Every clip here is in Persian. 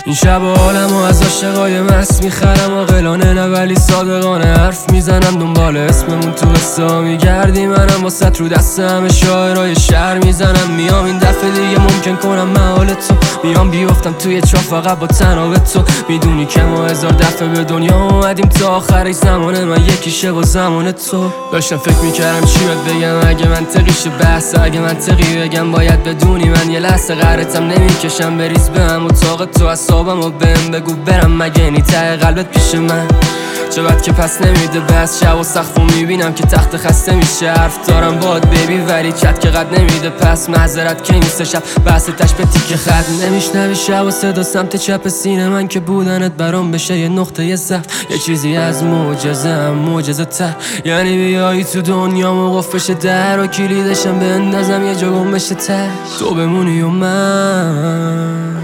این شب حالمو از عاشقای مست میخرم عاقلانه نه ولی صادقانه حرف میزنم دنبال اسممون تو قصه ها میگردی منم واسط رو دست همه شاعرای شهر میزنم میام این دفعه دیگه ممکن کنم محال تو میام بیفتم توی چاه فقط با تناب تو میدونی که ما 1000 دفعه به دنیا اومدیم تا آخرش زمانه من یکیشه با زمان تو داشتم فکر میکردم چی باید بگم اگه منطقیشه بحث اگه منطقی بگم باید بدونی من یه لحظه قهرتم نمیکشم بریز به هم اتاق تو اصابم و بهم بگو برم مگه نی ته قلبت پیش من چه بد که پس نمیده بس شب و سقفو میبینم که تخت خسته میشه حرف دارم باد بیبی ولی چت که قد نمیده پس معذرت که نیست شب بحث تش به تیک خط نمیشنوی شب و صدا سمت چپ سینه من که بودنت برام بشه یه نقطه ضعف یه چیزی از معجزه ته یعنی بیایی تو دنیامو قفش در و کلیدشم بندازم یه جا گم بشه ته تو بمونی و من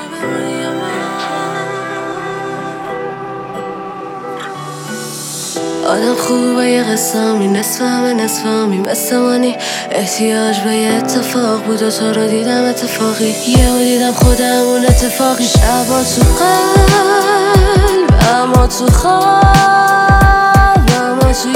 آدم خوبه یه قسمی نصفمی مثل منی احتیاج به یه اتفاق بود و تو رو دیدم اتفاقی یهو دیدم خودمون اتفاقی شبا تو قلب اما تو خواب اما تو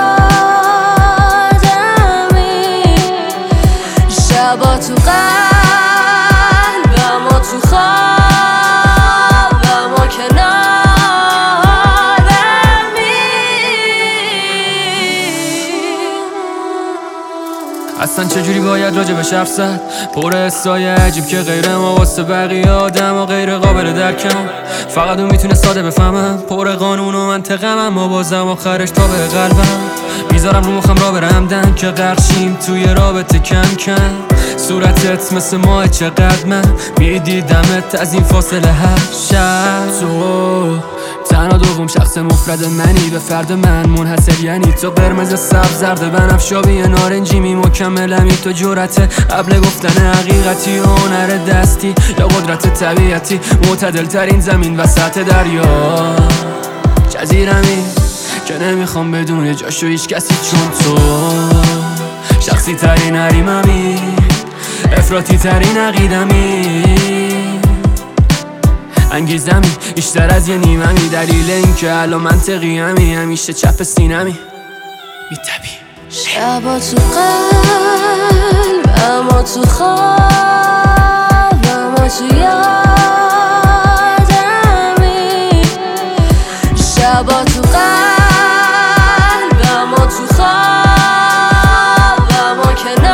یادمی شبا تو قلب اما تو خواب اما کنار اصلا چجوری باید راجبش حرف زد پر حسای عجیب که غیر ما واسه بقیه آدم و غیر قابل درکم فقط اون میتونه ساده بفهمم پر قانون و منطقم اما بازم آخرش تا به قلبم میذارم رو مخم را برمدن که غرقشیم توی رابطه کم کم صورتت مثل ماه چقدر من میدیدمت از این فاصله هر شب تو تنها دوم شخص مفرد منی به فرد من منحصر یعنی تو قرمز سبز زرد بنفشابی نارنجی می مکملمی تو جرأت قبل گفتن حقیقتی و هنر دستی یا قدرت طبیعتی معتدل ترین زمین وسط دریا جزیرمی که نمیخوام بدون جاشو هیچ کسی چون تو شخصی ترین حریممی افراطی ترین عقیدمی انگیزمی بیشتر از یه نیممی دلیل این که الان منطقی همیشه چپ سینمی میتبی شبا تو قلب اما تو خواب اما تو یادمی شبا تو قلب اما تو خواب اما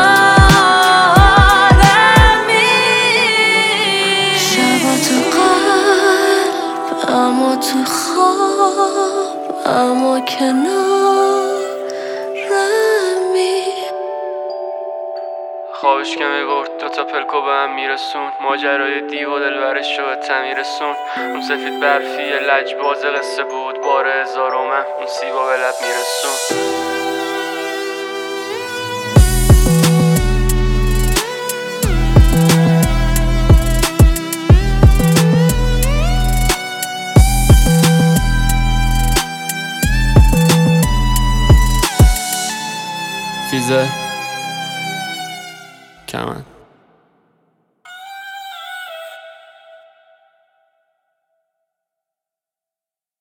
کنارمی شبا تو قلب اما تو خواب اما کنارمی خوابش که میبرد دوتا پلکو به هم میرسون ماجرای دیو و دلبرش رو به تمیرسون اون سفید برفی لجباز قصه بود بار 1000 من اون سیبا به لب میرسون فیزه کمن